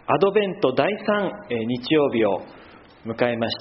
アドベント第3日曜日を迎えました。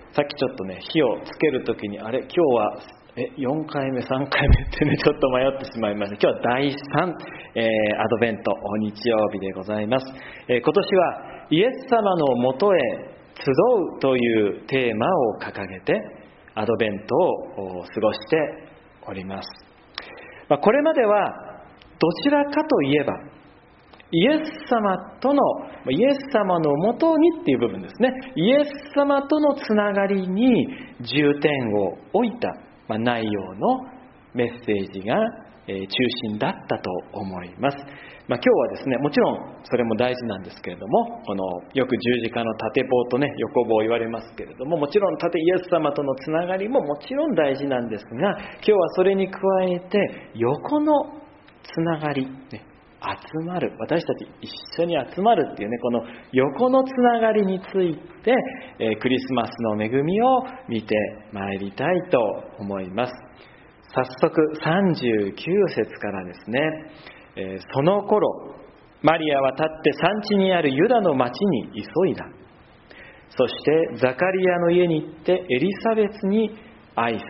さっきちょっとね、火をつけるときに、今日は4回目、3回目ってね、ちょっと迷ってしまいました。今日は第3、アドベント日曜日でございます。今年はイエス様のもとへ集うというテーマを掲げて、アドベントを過ごしております。これまではどちらかといえば、イエス様のもとにっていう部分ですね。イエス様とのつながりに重点を置いた、内容のメッセージが中心だったと思います。今日はですね、もちろんそれも大事なんですけれども、このよく十字架の縦棒とね、横棒言われますけれども、もちろんイエス様とのつながりももちろん大事なんですが、今日はそれに加えて横のつながり、集まる、私たち一緒に集まるっていうね、この横のつながりについて、クリスマスの恵みを見てまいりたいと思います。早速39節からですね、その頃マリアは立って産地にあるユダの町に急いだ。そしてザカリアの家に行ってエリザベスに挨拶した。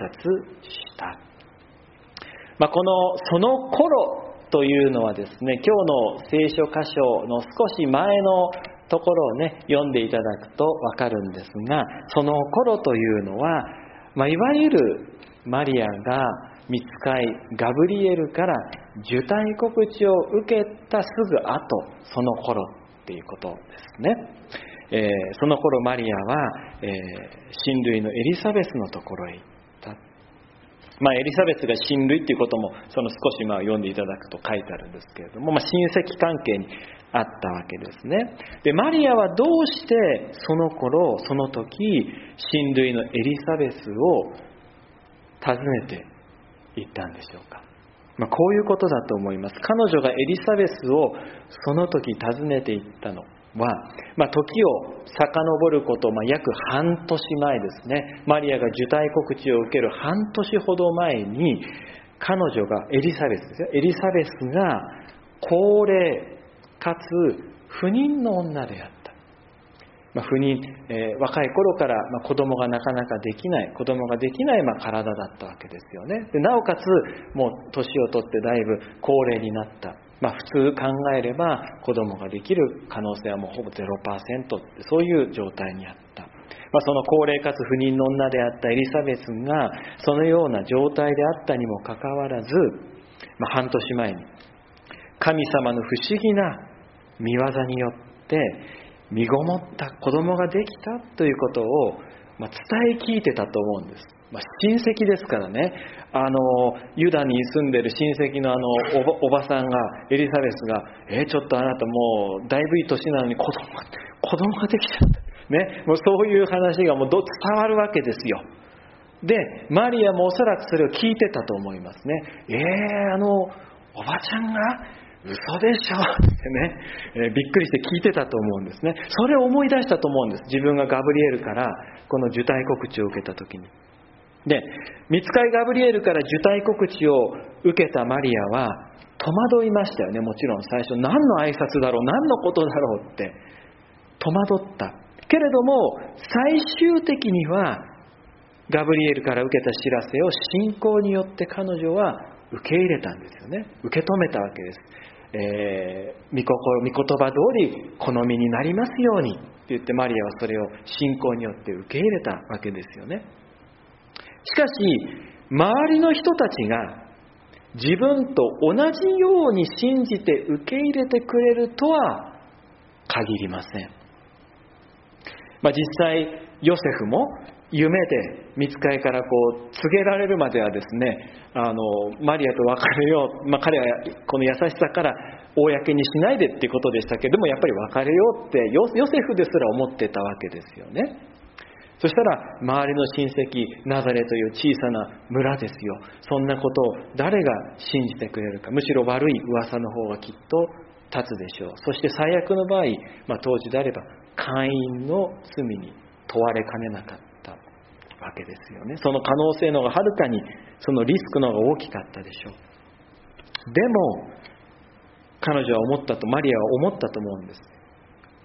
このその頃というのはですね、今日の聖書箇所の少し前のところをね、読んでいただくとわかるんですが、その頃というのは、いわゆるマリアが御使いガブリエルから受胎告知を受けたすぐ後、その頃っていうことですね。その頃マリアは、親類のエリザベスのところへ行った。エリザベスが親類っていうこともその少し読んでいただくと書いてあるんですけれども、親戚関係にあったわけですね。で、マリアはどうしてその頃その時親類のエリザベスを訪ねて行ったんでしょうか。こういうことだと思います。彼女がエリザベスをその時訪ねて行ったのは、時を遡ること、約半年前ですね。マリアが受胎告知を受ける半年ほど前に、彼女がエリザベスですよ。エリザベスが高齢かつ不妊の女であった。不妊、若い頃から子供がなかなかできない、体だったわけですよね。でなおかつもう年を取ってだいぶ高齢になった。普通考えれば子供ができる可能性はもうほぼ 0% ってそういう状態にあった。その高齢かつ不妊の女であったエリザベスがそのような状態であったにもかかわらず、半年前に神様の不思議な御業によって身ごもった子供ができたということを伝え聞いてたと思うんです。親戚ですからね、ユダに住んでる親戚のおばさんが、エリザベスが、ちょっとあなたもうだいぶいい年なのに子供ができちゃったね、もうそういう話がもう伝わるわけですよ。で、マリアもおそらくそれを聞いてたと思いますね。おばちゃんが嘘でしょってね、びっくりして聞いてたと思うんですね。それを思い出したと思うんです。自分がガブリエルからこの受胎告知を受けた時に。で、御使いガブリエルから受胎告知を受けたマリアは戸惑いましたよね。もちろん最初何の挨拶だろう、何のことだろうって戸惑ったけれども、最終的にはガブリエルから受けた知らせを信仰によって彼女は受け入れたんですよね。受け止めたわけです。御言葉通り好みになりますようにって言ってマリアはそれを信仰によって受け入れたわけですよね。しかし周りの人たちが自分と同じように信じて受け入れてくれるとは限りません。実際ヨセフも夢で御使いから告げられるまではですね、マリアと別れよう、彼はこの優しさから公にしないでっていうことでしたけれども、やっぱり別れようってヨセフですら思ってたわけですよね。そしたら周りの親戚ナザレという小さな村ですよ。そんなことを誰が信じてくれるか。むしろ悪い噂の方がきっと立つでしょう。そして最悪の場合、当時であれば姦淫の罪に問われかねなかったわけですよね。その可能性の方がはるかに、そのリスクの方が大きかったでしょう。でも彼女はマリアは思ったと思うんです。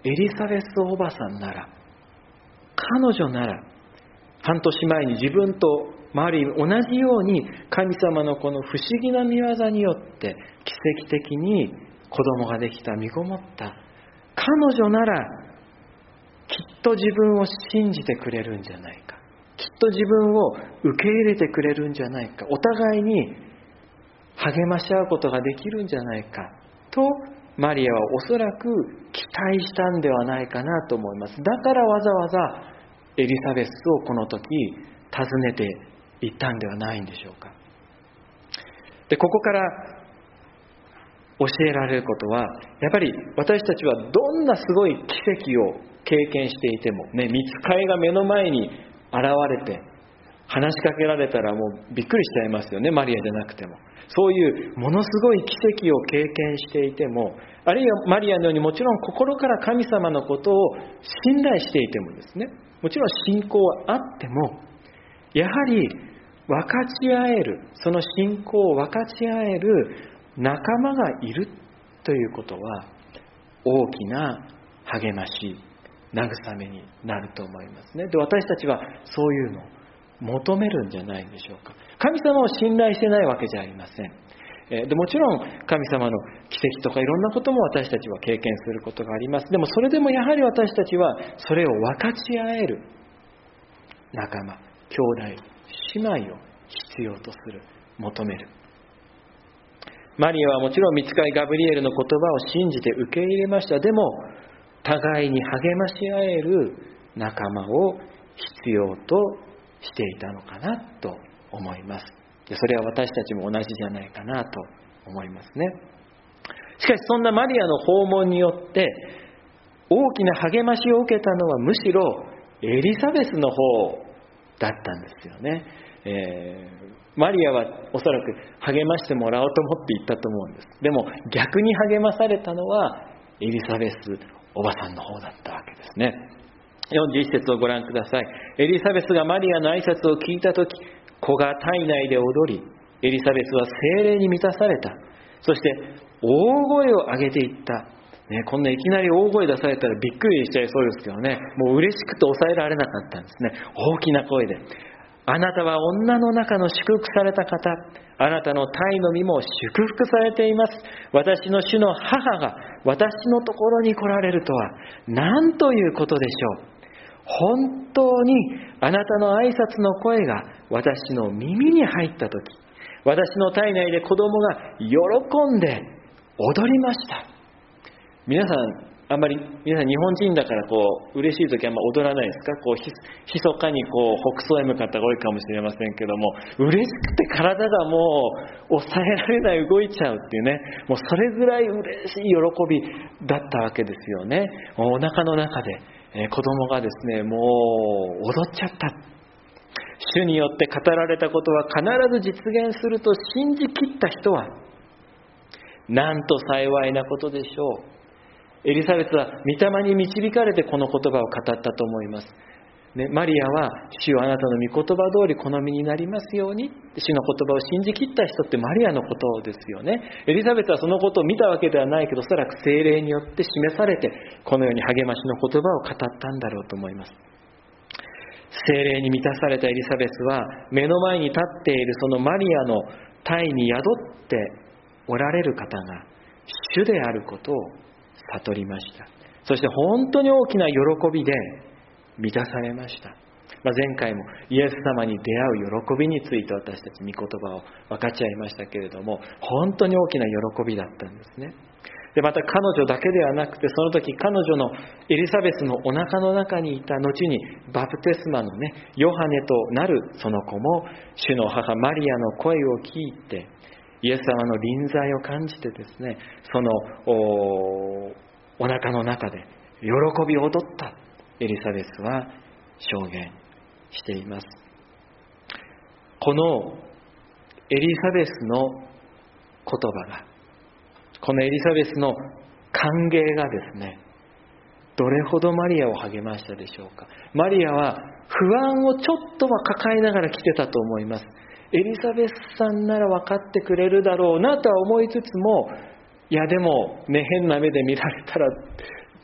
エリザベスおばさんなら、彼女なら、半年前に自分とマリー同じように神様のこの不思議な見業によって奇跡的に子供ができた、身ごもった彼女なら、きっと自分を信じてくれるんじゃないか、きっと自分を受け入れてくれるんじゃないか、お互いに励まし合うことができるんじゃないかと、マリアはおそらく期待したんではないかなと思います。だからわざわざエリザベスをこの時訪ねていったんではないんでしょうか。で、ここから教えられることは、やっぱり私たちはどんなすごい奇跡を経験していてもね、御使いが目の前に現れて話しかけられたらもうびっくりしちゃいますよね。マリアじゃなくても、そういうものすごい奇跡を経験していても、あるいはマリアのようにもちろん心から神様のことを信頼していてもですね、もちろん信仰はあっても、やはり分かち合える、その信仰を分かち合える仲間がいるということは、大きな励まし、慰めになると思いますね。で、私たちはそういうのを求めるんじゃないでしょうか。神様を信頼してないわけじゃありません。でもちろん神様の奇跡とかいろんなことも私たちは経験することがあります。でもそれでもやはり私たちはそれを分かち合える仲間、兄弟、姉妹を必要とする、求める。マリアはもちろん御使いガブリエルの言葉を信じて受け入れました。でも互いに励まし合える仲間を必要としていたのかなと思います。で、それは私たちも同じじゃないかなと思いますね。しかしそんなマリアの訪問によって大きな励ましを受けたのはむしろエリザベスの方だったんですよね。マリアはおそらく励ましてもらおうと思って行ったと思うんです。でも逆に励まされたのはエリザベスおばさんの方だったわけですね。41節をご覧ください。エリザベスがマリアの挨拶を聞いたとき、子が体内で踊り、エリザベスは聖霊に満たされた。そして大声を上げていった。こんないきなり大声出されたらびっくりしちゃいそうですけどね、もう嬉しくて抑えられなかったんですね。大きな声で、あなたは女の中の祝福された方、あなたの胎の身も祝福されています。私の主の母が私のところに来られるとは何ということでしょう。本当にあなたの挨拶の声が私の耳に入ったとき、私の体内で子供が喜んで踊りました。皆さん日本人だから嬉しいときはあんま踊らないですか？密かに北総へ向かった方が多いかもしれませんけども、嬉しくて体がもう抑えられない、動いちゃうっていうね、もうそれぐらい嬉しい喜びだったわけですよね。お腹の中で子供がですね、もう踊っちゃった。主によって語られたことは必ず実現すると信じきった人はなんと幸いなことでしょう。エリザベスは御霊に導かれてこの言葉を語ったと思います。マリアは主よあなたの御言葉通り好みになりますように、主の言葉を信じきった人ってマリアのことですよね。エリザベスはそのことを見たわけではないけど、おそらく聖霊によって示されてこのように励ましの言葉を語ったんだろうと思います。聖霊に満たされたエリザベスは目の前に立っているそのマリアの胎に宿っておられる方が主であることを悟りました。そして本当に大きな喜びで満たされました。前回もイエス様に出会う喜びについて私たち御言葉を分かち合いましたけれども、本当に大きな喜びだったんですね。でまた彼女だけではなくて、その時彼女のエリザベスのお腹の中にいた後にバプテスマのヨハネとなるその子も主の母マリアの声を聞いてイエス様の臨在を感じてですね、その お腹の中で喜び踊ったエリザベスは証言しています。このエリザベスの言葉が、このエリザベスの歓迎がですね、どれほどマリアを励ましたでしょうか。マリアは不安をちょっとは抱えながら来てたと思います。エリザベスさんなら分かってくれるだろうなとは思いつつも、いやでも変な目で見られたら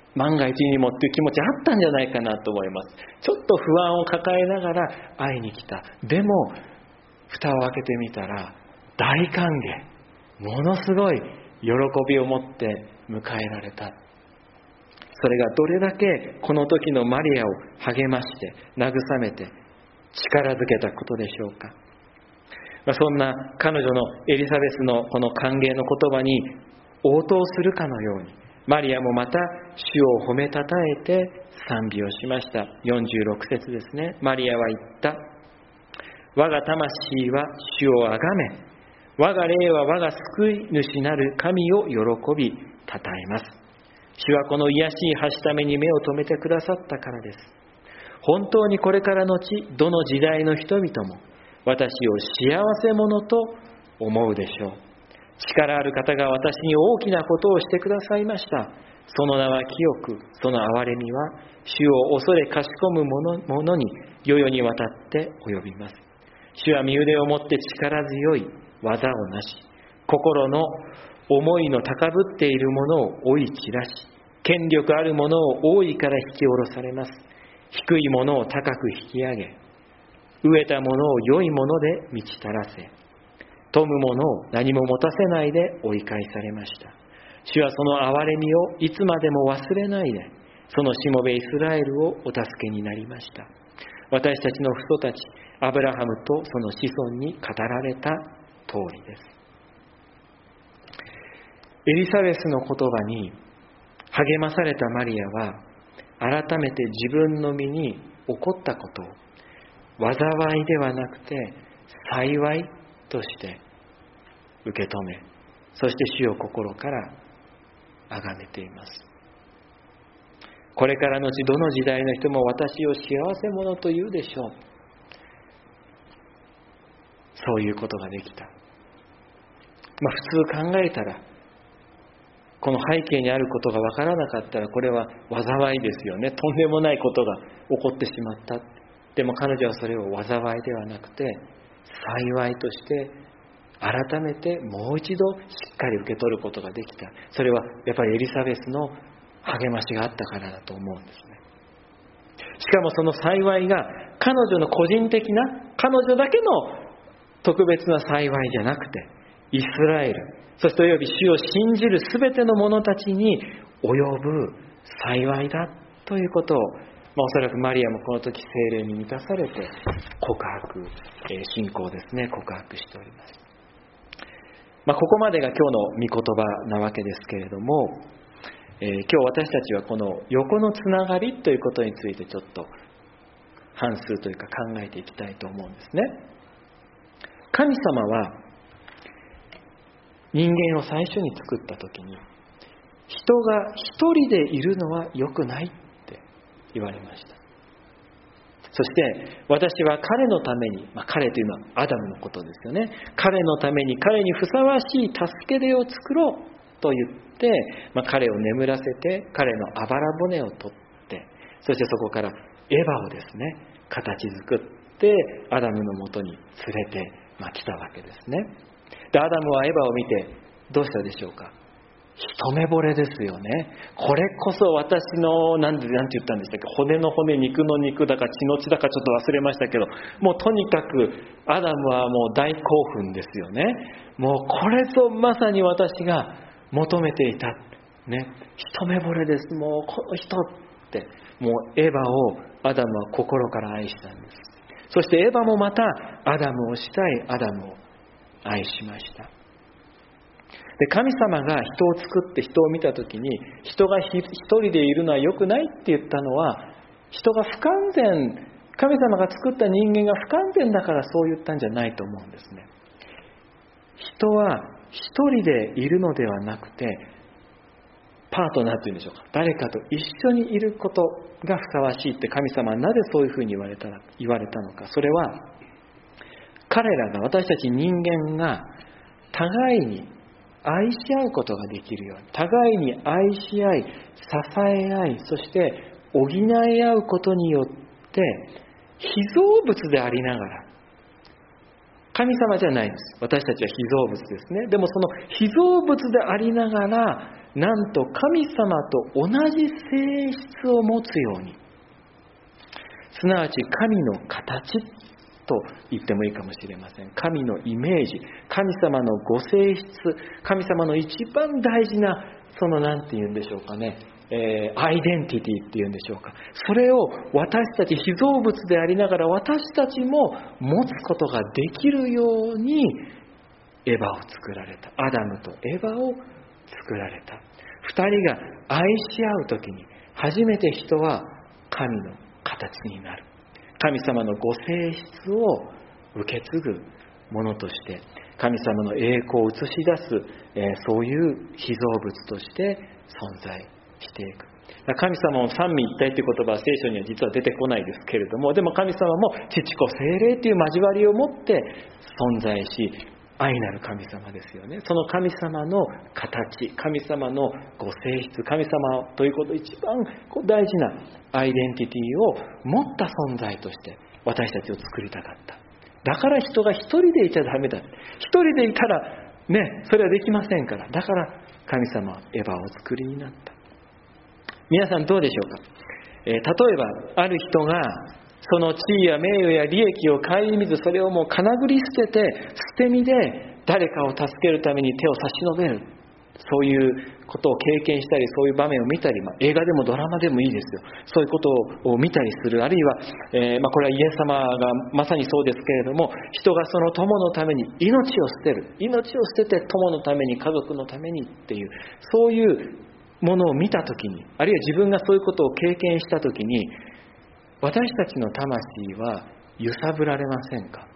万が一にもっていう気持ちあったんじゃないかなと思います。ちょっと不安を抱えながら会いに来た。でも蓋を開けてみたら大歓迎、ものすごい喜びを持って迎えられた。それがどれだけこの時のマリアを励まして慰めて力づけたことでしょうか。そんな彼女のエリザベスのこの歓迎の言葉に応答するかのように、マリアもまた主を褒めたたえて賛美をしました。46節ですね。マリアは言った。我が魂は主をあがめ、我が霊は我が救い主なる神を喜びたたえます。主はこの癒しい橋ために目を留めてくださったからです。本当にこれからのちどの時代の人々も私を幸せ者と思うでしょう。力ある方が私に大きなことをしてくださいました。その名は清く、その憐れみは主を恐れかしこむ者に世々にわたって及びます。主は身腕をもって力強い技をなし、心の思いの高ぶっている者を追い散らし、権力ある者を大いから引き下ろされます。低い者を高く引き上げ、飢えた者を良いもので満ち足らせ、富む者を何も持たせないで追い返されました。主はその憐れみをいつまでも忘れないで、そのしもべイスラエルをお助けになりました。私たちの父祖たちアブラハムとその子孫に語られた通りです。エリザベスの言葉に励まされたマリアは、改めて自分の身に起こったことを災いではなくて幸いとして受け止め、そして主を心から崇めています。これからのちどの時代の人も私を幸せ者と言うでしょう。そういうことができた。普通考えたら、この背景にあることがわからなかったら、これは災いですよね。とんでもないことが起こってしまった。でも彼女はそれを災いではなくて幸いとして改めてもう一度しっかり受け取ることができた。それはやっぱりエリザベスの励ましがあったからだと思うんですね。しかもその幸いが彼女の個人的な、彼女だけの特別な幸いじゃなくて、イスラエル、そしておよび主を信じるすべての者たちに及ぶ幸いだということを、おそらくマリアもこの時聖霊に満たされて告白、信仰ですね、告白しております。ここまでが今日の御言葉なわけですけれども、今日私たちはこの横のつながりということについてちょっと反数というか考えていきたいと思うんですね。神様は人間を最初に作った時に、人が一人でいるのは良くないって言われました。そして私は彼のために、彼というのはアダムのことですよね。彼のために彼にふさわしい助け出を作ろうと言って、彼を眠らせて彼のあばら骨を取って、そしてそこからエヴァをですね形作ってアダムのもとに連れて来たわけですね。でアダムはエヴァを見てどうしたでしょうか。一目惚れですよね。これこそ私のなんて言ったんでしたっけ、骨の骨、肉の肉だか血の血だかちょっと忘れましたけど、もうとにかくアダムはもう大興奮ですよね。もうこれぞまさに私が求めていた、ね、一目惚れです。もうこの人って、もうエヴァをアダムは心から愛したんです。そしてエヴァもまたアダムを慕いアダムを愛しました。で神様が人を作って人を見たときに、人が一人でいるのは良くないって言ったのは、人が不完全、神様が作った人間が不完全だからそう言ったんじゃないと思うんですね。人は一人でいるのではなくて、パートナーというんでしょうか、誰かと一緒にいることがふさわしいって神様はなぜそういうふうに言われたのか。それは彼らが、私たち人間が互いに愛し合うことができるように、互いに愛し合い、支え合い、そして補い合うことによって被造物でありながら、神様じゃないんです。私たちは被造物ですね。でもその被造物でありながらなんと神様と同じ性質を持つように、すなわち神の形と言ってもいいかもしれません。神のイメージ、神様のご性質、神様の一番大事ななんて言うんでしょうかね、アイデンティティっていうんでしょうか。それを私たち被造物でありながら私たちも持つことができるようにエヴァを作られた。アダムとエヴァを作られた。二人が愛し合うときに初めて人は神の形になる。神様のご性質を受け継ぐものとして神様の栄光を映し出す、そういう被造物として存在していく。神様の三位一体という言葉は聖書には実は出てこないですけれども、でも神様も父子聖霊という交わりを持って存在し、愛なる神様ですよね。その神様の形、神様のご性質、神様ということ一番大事なアイデンティティを持った存在として私たちを作りたかった。だから人が一人でいちゃダメだ。一人でいたらね、それはできませんから。だから神様はエヴァを作りになった。皆さんどうでしょうか。例えばある人がその地位や名誉や利益を顧みず、それをもうかなぐり捨てて捨て身で誰かを助けるために手を差し伸べる、そういうことを経験したり、そういう場面を見たり、映画でもドラマでもいいですよ。そういうことを見たりする。あるいは、これはイエス様がまさにそうですけれども、人がその友のために命を捨てる、命を捨てて友のために、家族のためにっていう、そういうものを見たときに、あるいは自分がそういうことを経験したときに、私たちの魂は揺さぶられませんか。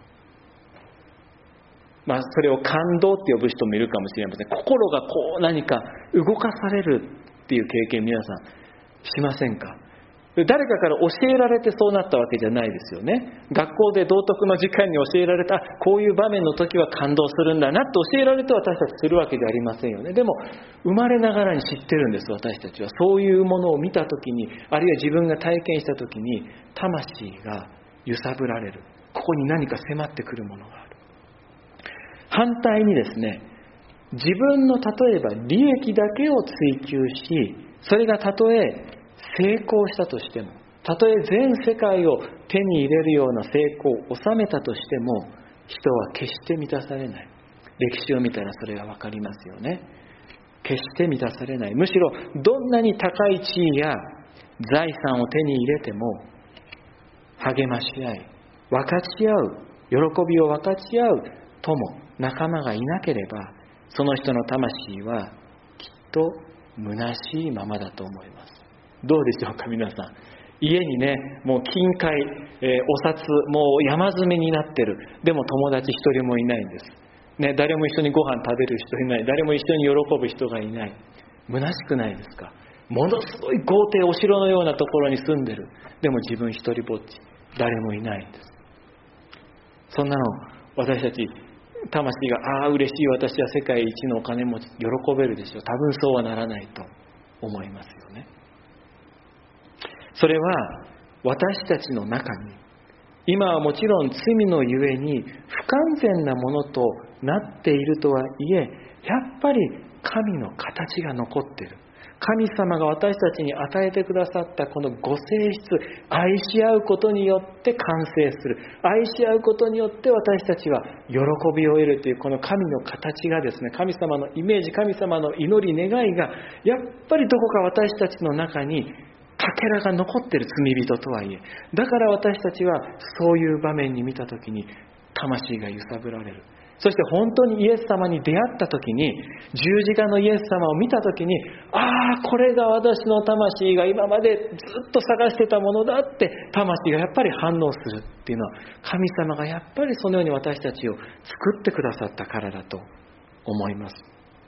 それを感動って呼ぶ人もいるかもしれません。心が何か動かされるっていう経験、皆さんしませんか。誰かから教えられてそうなったわけじゃないですよね。学校で道徳の時間に教えられた、こういう場面の時は感動するんだなって教えられて私たちするわけじゃありませんよね。でも生まれながらに知ってるんです。私たちはそういうものを見た時に、あるいは自分が体験した時に魂が揺さぶられる。ここに何か迫ってくるものがある。反対にですね、自分の例えば利益だけを追求し、それがたとえ成功したとしても、たとえ全世界を手に入れるような成功を収めたとしても、人は決して満たされない。歴史を見たらそれがわかりますよね。決して満たされない。むしろどんなに高い地位や財産を手に入れても、励まし合い、分かち合う、喜びを分かち合う友、仲間がいなければ、その人の魂はきっと虚しいままだと思います。どうでしょうか皆さん。家にね、もう金塊、お札もう山積みになってる。でも友達一人もいないんです、ね、誰も一緒にご飯食べる人いない。誰も一緒に喜ぶ人がいない。虚しくないですか。ものすごい豪邸、お城のようなところに住んでる。でも自分一人ぼっち、誰もいないんです。そんなの私たち魂が嬉しい、私は世界一のお金持ち、喜べるでしょう。多分そうはならないと思いますよね。それは私たちの中に、今はもちろん罪のゆえに不完全なものとなっているとはいえ、やっぱり神の形が残っている。神様が私たちに与えてくださったこのご性質、愛し合うことによって完成する。愛し合うことによって私たちは喜びを得るというこの神の形がですね、神様のイメージ、神様の祈り、願いがやっぱりどこか私たちの中にかけらが残っている、罪人とはいえ。だから私たちはそういう場面に見たときに魂が揺さぶられる。そして本当にイエス様に出会ったときに、十字架のイエス様を見たときに、これが私の魂が今までずっと探してたものだって魂がやっぱり反応するっていうのは、神様がやっぱりそのように私たちを作ってくださったからだと思います。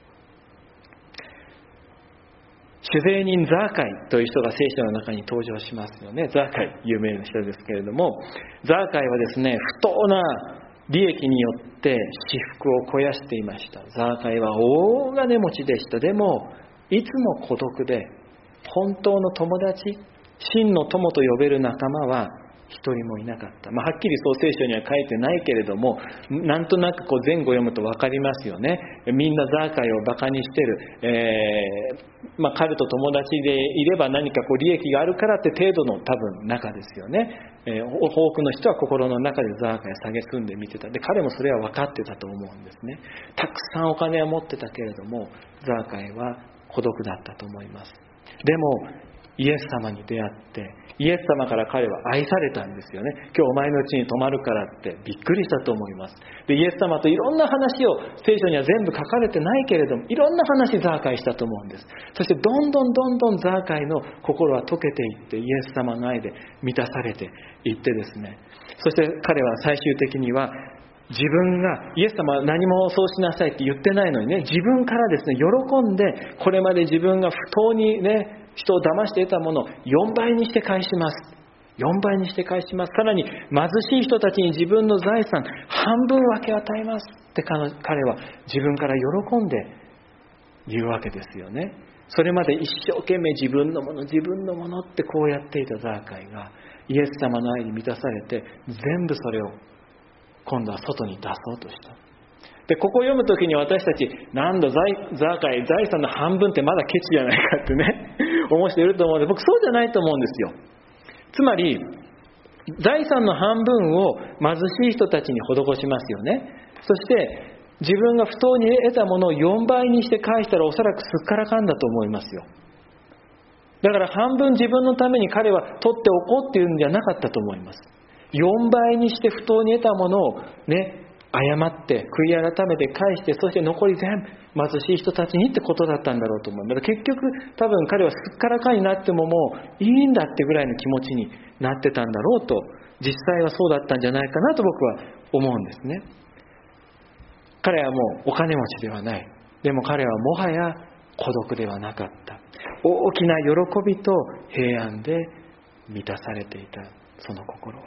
主税人ザーカイという人が聖書の中に登場しますよね。ザーカイ、有名な人ですけれども、ザーカイはですね、不当な利益によって私腹を肥やしていました。ザーカイは大金持ちでした。でもいつも孤独で、本当の友達、真の友と呼べる仲間は一人もいなかった。はっきりそう聖書には書いてないけれども、なんとなく前後読むと分かりますよね。みんなザーカイをバカにしてる、彼と友達でいれば何か利益があるからって程度の多分中ですよね。多くの人は心の中でザーカイを蔑んで見てた。で、彼もそれは分かってたと思うんですね。たくさんお金は持ってたけれども、ザーカイは孤独だったと思います。でもイエス様に出会って、イエス様から彼は愛されたんですよね。今日お前の家に泊まるからってびっくりしたと思います。で、イエス様といろんな話を聖書には全部書かれてないけれども、いろんな話ザーカイしたと思うんです。そしてどんどんザーカイの心は溶けていって、イエス様の愛で満たされていってですね、そして彼は最終的には自分が、イエス様は何もそうしなさいって言ってないのにね、自分からですね、喜んで、これまで自分が不当にね、人を騙して得たものを4倍にして返します。4倍にして返します。さらに貧しい人たちに自分の財産半分分け与えますって彼は自分から喜んで言うわけですよね。それまで一生懸命自分のものってこうやっていたザーカイがイエス様の愛に満たされて、全部それを今度は外に出そうとした。で、ここを読むときに私たち、なんだザーカイ、財産の半分ってまだケチじゃないかってね思う人いると思うんで、僕そうじゃないと思うんですよ。つまり財産の半分を貧しい人たちに施しますよね。そして自分が不当に得たものを4倍にして返したら、おそらくすっからかんだと思いますよ。だから半分自分のために彼は取っておこうっていうんじゃなかったと思います。4倍にして不当に得たものをね、謝って悔い改めて返して、そして残り全部貧しい人たちにってことだったんだろうと思います。結局多分彼はすっからかんになってももういいんだってぐらいの気持ちになってたんだろうと、実際はそうだったんじゃないかなと僕は思うんですね。彼はもうお金持ちではない。でも彼はもはや孤独ではなかった。大きな喜びと平安で満たされていた、その心は。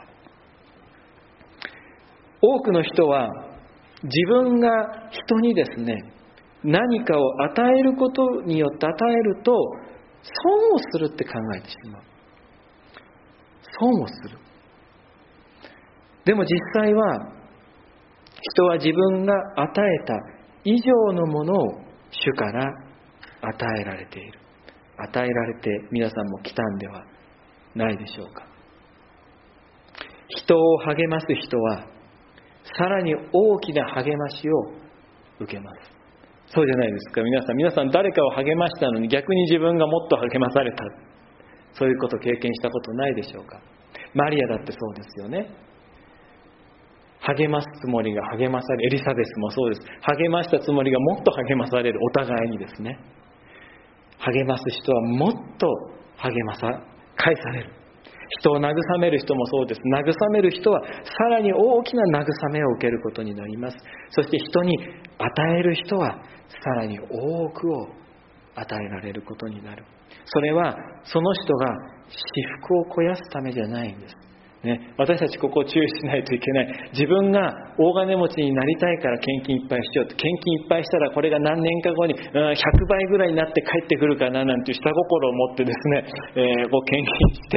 多くの人は自分が人にですね、何かを与えることによって与えると損をするって考えてしまう。損をする。でも実際は人は自分が与えた以上のものを主から与えられている。与えられて皆さんも来たんではないでしょうか。人を励ます人はさらに大きな励ましを受けます。そうじゃないですか。皆さん誰かを励ましたのに逆に自分がもっと励まされた、そういうことを経験したことないでしょうか。マリアだってそうですよね。励ますつもりが励まされ、エリザベスもそうです。励ましたつもりがもっと励まされる、お互いにですね。励ます人はもっと返される。人を慰める人もそうです。慰める人はさらに大きな慰めを受けることになります。そして人に与える人はさらに多くを与えられることになる。それはその人が私腹を肥やすためじゃないんです。ね、私たちここを注意しないといけない。自分が大金持ちになりたいから献金いっぱいしようと。献金いっぱいしたらこれが何年か後に100倍ぐらいになって帰ってくるかななんていう下心を持ってですね、献金して、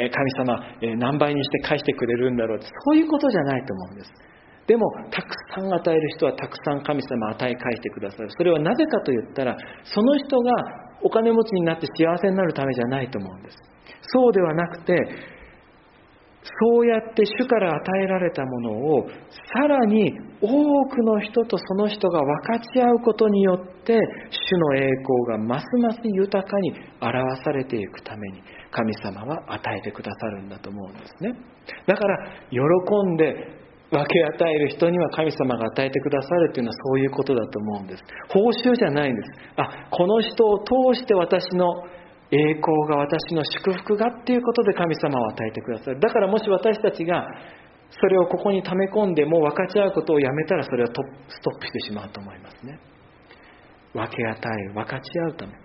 神様、何倍にして返してくれるんだろうって、そういうことじゃないと思うんです。でもたくさん与える人はたくさん神様与え返してくださる。それはなぜかと言ったら、その人がお金持ちになって幸せになるためじゃないと思うんです。そうではなくて、そうやって主から与えられたものをさらに多くの人とその人が分かち合うことによって主の栄光がますます豊かに表されていくために神様は与えてくださるんだと思うんですね。だから喜んで分け与える人には神様が与えてくださるというのはそういうことだと思うんです。報酬じゃないんです。この人を通して私の栄光が、私の祝福がっていうことで神様を与えてくださる。だからもし私たちがそれをここに溜め込んでもう分かち合うことをやめたら、それはストップしてしまうと思いますね。分け与える、分かち合うため。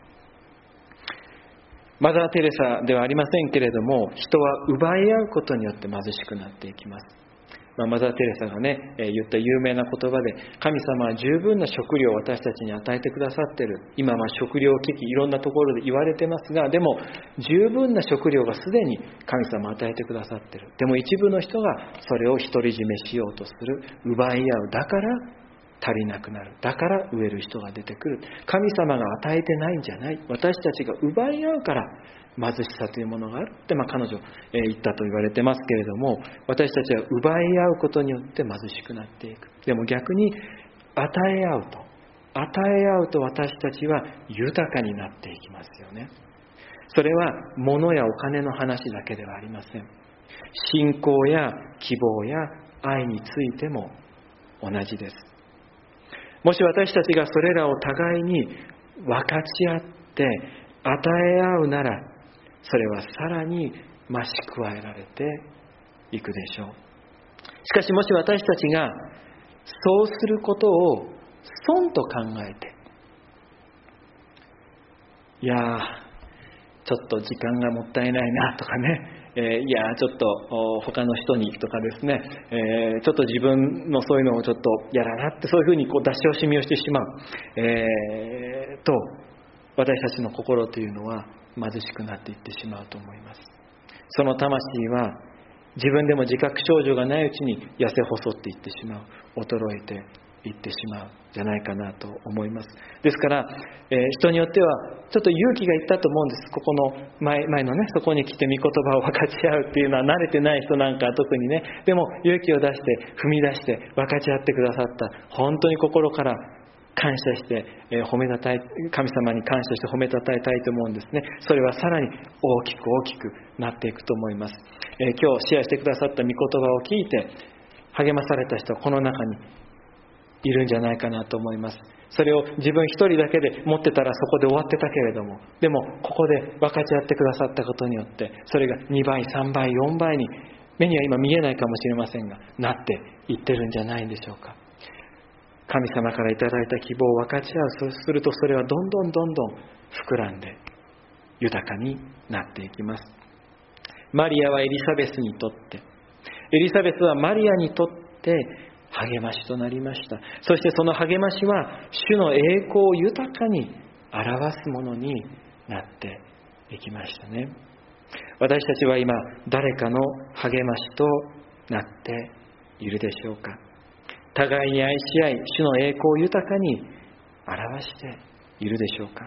マザー・テレサではありませんけれども、人は奪い合うことによって貧しくなっていきます。 マザー・テレサがね、言った有名な言葉で、神様は十分な食料を私たちに与えてくださっている。今は食料危機、いろんなところで言われてますが、でも十分な食料がすでに神様は与えてくださっている。でも一部の人がそれを独り占めしようとする、奪い合う。だから足りなくなる。だから飢える人が出てくる。神様が与えてないんじゃない。私たちが奪い合うから貧しさというものがあるって、彼女言ったと言われてますけれども、私たちは奪い合うことによって貧しくなっていく。でも逆に与え合うと私たちは豊かになっていきますよね。それは物やお金の話だけではありません。信仰や希望や愛についても同じです。もし私たちがそれらを互いに分かち合って与え合うなら、それはさらに増し加えられていくでしょう。しかしもし私たちがそうすることを損と考えて、いやちょっと時間がもったいないなとかね、いやちょっと他の人にとかですね、ちょっと自分のそういうのをちょっとやらなって、そういうふうに出し惜しみをしてしまう、と私たちの心というのは貧しくなっていってしまうと思います。その魂は自分でも自覚症状がないうちに痩せ細っていってしまう、衰えていってしまうじゃないかなと思います。ですから、人によってはちょっと勇気がいったと思うんです。ここの前のね、そこに来て御言葉を分かち合うっていうのは慣れてない人なんかは特にね、でも勇気を出して踏み出して分かち合ってくださった、本当に心から感謝して、褒めたたえ、神様に感謝して褒めたたえたいと思うんですね。それはさらに大きくなっていくと思います。今日シェアしてくださった御言葉を聞いて励まされた人はこの中にいるんじゃないかなと思います。それを自分一人だけで持ってたらそこで終わってたけれども、でもここで分かち合ってくださったことによって、それが2倍3倍4倍に、目には今見えないかもしれませんが、なっていってるんじゃないんでしょうか。神様からいただいた希望を分かち合う。そうするとそれはどんどん膨らんで豊かになっていきます。マリアはエリザベスにとって、エリザベスはマリアにとって励ましとなりました。そしてその励ましは主の栄光を豊かに表すものになっていきましたね。私たちは今誰かの励ましとなっているでしょうか。互いに愛し合い、主の栄光を豊かに表しているでしょうか。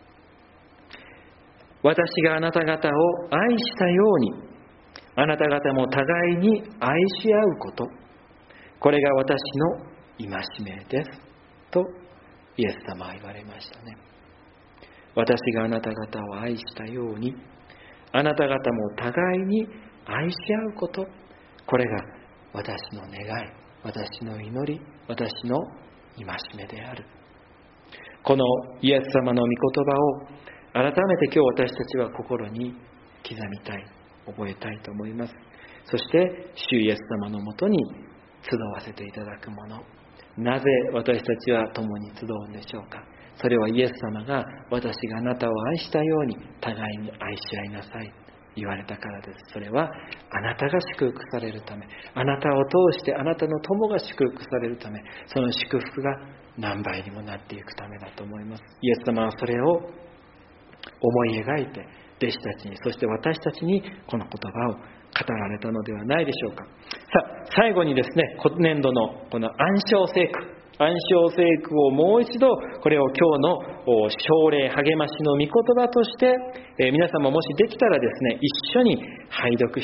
私があなた方を愛したように、あなた方も互いに愛し合うこと、これが私の戒めですとイエス様は言われましたね。私があなた方を愛したように、あなた方も互いに愛し合うこと、これが私の願い、私の祈り、私の戒めである。このイエス様の御言葉を改めて今日私たちは心に刻みたい、覚えたいと思います。そして主イエス様のもとに集わせていただくもの、なぜ私たちは共に集うんでしょうか。それはイエス様が私があなたを愛したように互いに愛し合いなさい言われたからです。それはあなたが祝福されるため、あなたを通してあなたの友が祝福されるため、その祝福が何倍にもなっていくためだと思います。イエス様はそれを思い描いて弟子たちに、そして私たちにこの言葉を語られたのではないでしょうか。さあ、最後にですね、今年度のこの暗唱聖句をもう一度、これを今日の奨励、励ましの御言葉として、皆さんももしできたらですね、一緒に拝読して、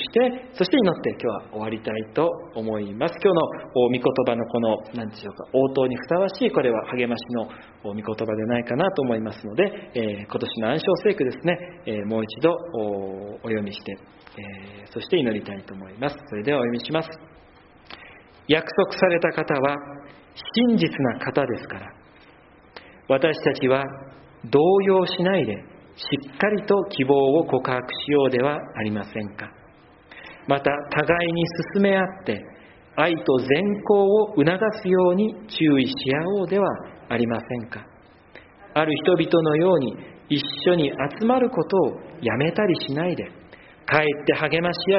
そして祈って今日は終わりたいと思います。今日の御言葉のこの、何でしょうか、応答にふさわしい、これは励ましの御言葉でないかなと思いますので、今年の暗唱聖句ですね、もう一度お読みして、そして祈りたいと思います。それではお読みします。約束された方は真実な方ですから、私たちは動揺しないでしっかりと希望を告白しようではありませんか。また互いに進め合って愛と善行を促すように注意し合おうではありませんか。ある人々のように一緒に集まることをやめたりしないで、かえって励まし合い、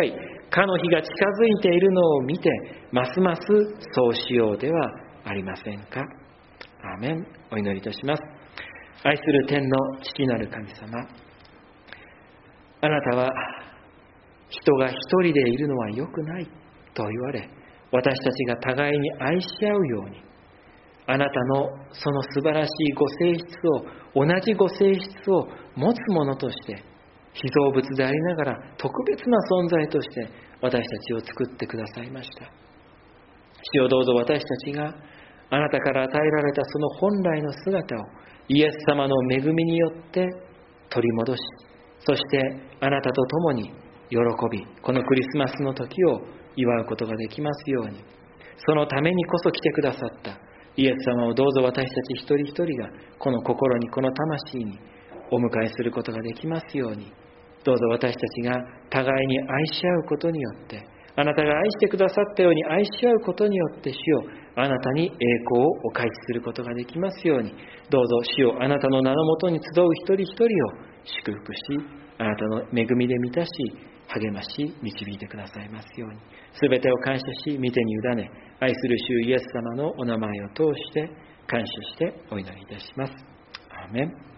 かの日が近づいているのを見て、ますますそうしようではありませんか。アーメン。お祈りいたします。愛する天の父なる神様、あなたは人が一人でいるのは良くないと言われ、私たちが互いに愛し合うように、あなたのその素晴らしいご性質を、同じご性質を持つものとして、被造物でありながら特別な存在として私たちを作ってくださいました。主よ、どうぞ私たちがあなたから与えられたその本来の姿をイエス様の恵みによって取り戻し、そしてあなたと共に喜び、このクリスマスの時を祝うことができますように、そのためにこそ来てくださったイエス様をどうぞ私たち一人一人がこの心に、この魂にお迎えすることができますように、どうぞ私たちが互いに愛し合うことによって、あなたが愛してくださったように愛し合うことによって、主よ、あなたに栄光をお返しすることができますように、どうぞ主よ、あなたの名のもとに集う一人一人を祝福し、あなたの恵みで満たし、励まし、導いてくださいますように。すべてを感謝し、御手に委ね、愛する主イエス様のお名前を通して感謝してお祈りいたします。アーメン。